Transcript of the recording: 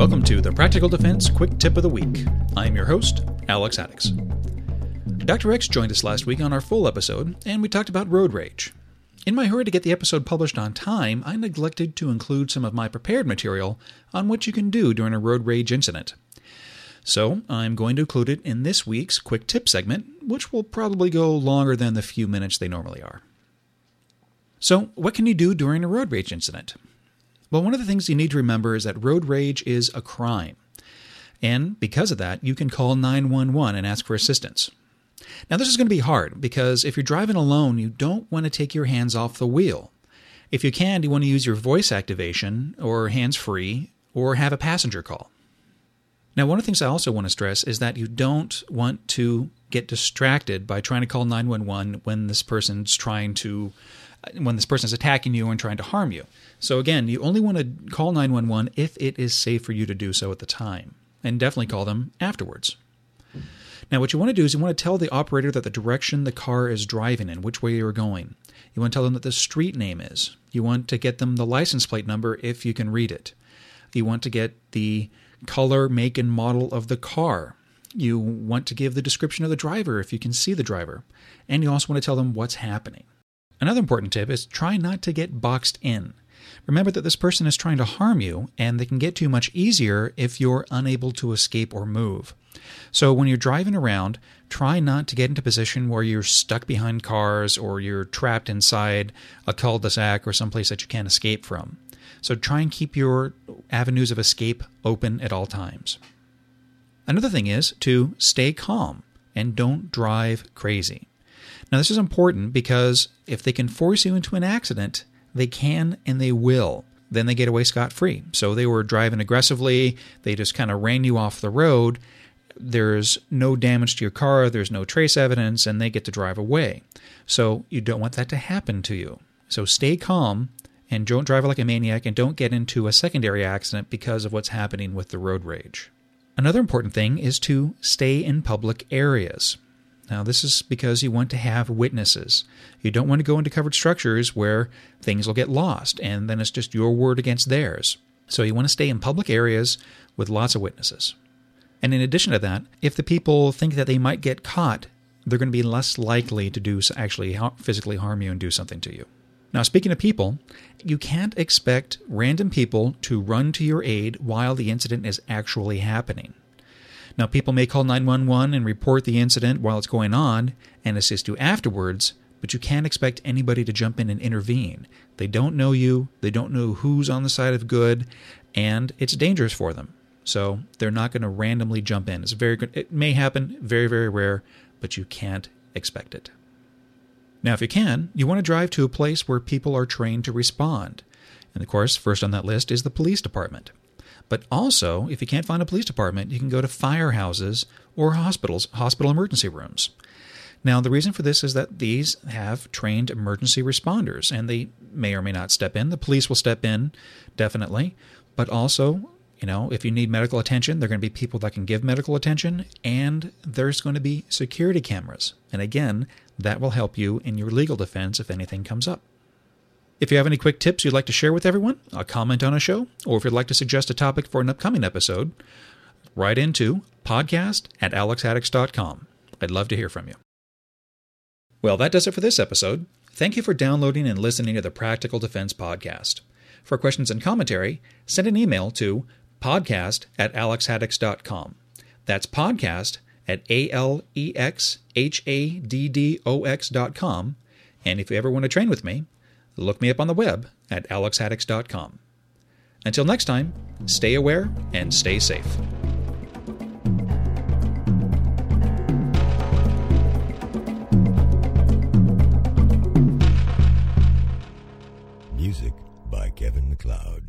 Welcome to the Practical Defense Quick Tip of the Week. I'm your host, Alex Haddix. Dr. X joined us last week on our full episode, and we talked about road rage. In my hurry to get the episode published on time, I neglected to include some of my prepared material on what you can do during a road rage incident. So, I'm going to include it in this week's Quick Tip segment, which will probably go longer than the few minutes they normally are. So, what can you do during a road rage incident? Well, one of the things you need to remember is that road rage is a crime. And because of that, you can call 911 and ask for assistance. Now, this is going to be hard because if you're driving alone, you don't want to take your hands off the wheel. If you can, you want to use your voice activation or hands-free or have a passenger call. Now, one of the things I also want to stress is that you don't want to get distracted by trying to call 911 when this person's attacking you and trying to harm you. So again, you only want to call 911 if it is safe for you to do so at the time, and definitely call them afterwards. Now, what you want to do is you want to tell the operator that the direction the car is driving in, which way you're going. You want to tell them that the street name is. You want to get them the license plate number if you can read it. You want to get the color, make, and model of the car. You want to give the description of the driver if you can see the driver. And you also want to tell them what's happening. Another important tip is try not to get boxed in. Remember that this person is trying to harm you, and they can get to you much easier if you're unable to escape or move. So when you're driving around, try not to get into a position where you're stuck behind cars or you're trapped inside a cul-de-sac or someplace that you can't escape from. So try and keep your avenues of escape open at all times. Another thing is to stay calm and don't drive crazy. Now, this is important because if they can force you into an accident, they can and they will. Then they get away scot-free. So they were driving aggressively. They just kind of ran you off the road. There's no damage to your car. There's no trace evidence, and they get to drive away. So you don't want that to happen to you. So stay calm and don't drive like a maniac and don't get into a secondary accident because of what's happening with the road rage. Another important thing is to stay in public areas. Now, this is because you want to have witnesses. You don't want to go into covered structures where things will get lost, and then it's just your word against theirs. So you want to stay in public areas with lots of witnesses. And in addition to that, if the people think that they might get caught, they're going to be less likely to actually physically harm you and do something to you. Now, speaking of people, you can't expect random people to run to your aid while the incident is actually happening. Now, people may call 911 and report the incident while it's going on and assist you afterwards, but you can't expect anybody to jump in and intervene. They don't know you, they don't know who's on the side of good, and it's dangerous for them. So they're not going to randomly jump in. It's very good. It may happen, very, very rare, but you can't expect it. Now, if you can, you want to drive to a place where people are trained to respond. And of course, first on that list is the police department. But also, if you can't find a police department, you can go to firehouses or hospitals, hospital emergency rooms. Now, the reason for this is that these have trained emergency responders, and they may or may not step in. The police will step in, definitely. But also, if you need medical attention, there are going to be people that can give medical attention, and there's going to be security cameras. And again, that will help you in your legal defense if anything comes up. If you have any quick tips you'd like to share with everyone, a comment on a show, or if you'd like to suggest a topic for an upcoming episode, write into podcast@alexhaddix.com. I'd love to hear from you. Well, that does it for this episode. Thank you for downloading and listening to the Practical Defense Podcast. For questions and commentary, send an email to podcast@alexhaddix.com. That's podcast@alexhaddix.com. And if you ever want to train with me, look me up on the web at alexhaddix.com. Until next time, stay aware and stay safe. Music by Kevin MacLeod.